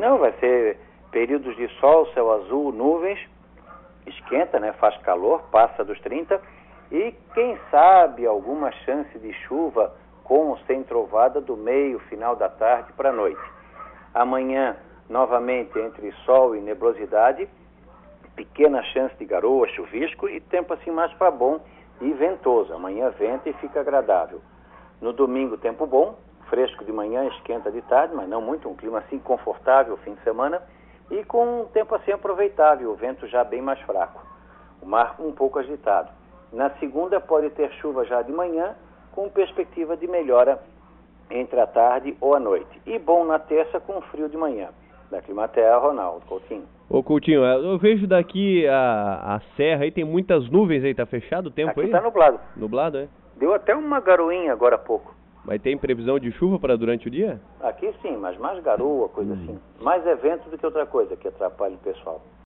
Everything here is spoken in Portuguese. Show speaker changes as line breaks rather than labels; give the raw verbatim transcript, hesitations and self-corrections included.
Não, vai ser períodos de sol, céu azul, nuvens, esquenta, né? Faz calor, passa dos trinta, e quem sabe alguma chance de chuva com ou sem trovada do meio, final da tarde para a noite. Amanhã, novamente, entre sol e nebulosidade, pequena chance de garoa, chuvisco e tempo assim mais para bom e ventoso. Amanhã venta e fica agradável. No domingo, tempo bom, fresco de manhã, esquenta de tarde, mas não muito, um clima assim confortável, fim de semana, e com um tempo assim aproveitável, o vento já bem mais fraco, o mar um pouco agitado. Na segunda pode ter chuva já de manhã, com perspectiva de melhora entre a tarde ou a noite. E bom na terça com frio de manhã. Da Climaterra, Ronaldo Coutinho.
Ô Coutinho, eu vejo daqui a, a serra aí, tem muitas nuvens aí, tá fechado o tempo
Aqui
aí?
Aqui tá nublado.
Nublado, é?
Deu até uma garoinha agora há pouco.
Mas tem previsão de chuva para durante o dia?
Aqui sim, mas mais garoa, coisa hum. assim. Mais evento do que outra coisa que atrapalha o pessoal.